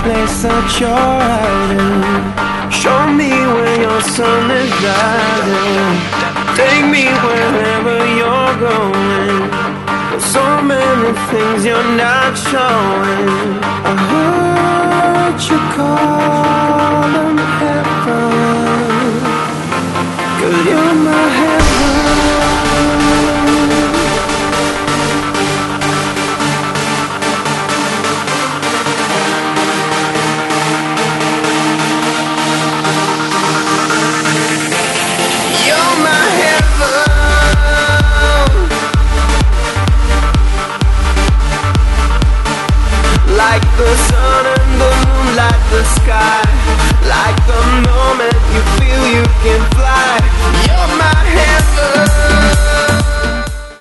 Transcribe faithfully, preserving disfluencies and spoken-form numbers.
place that you're hiding. Show me where your sun is rising. Take me wherever you're going. There's so many things you're not showing. I heard you call.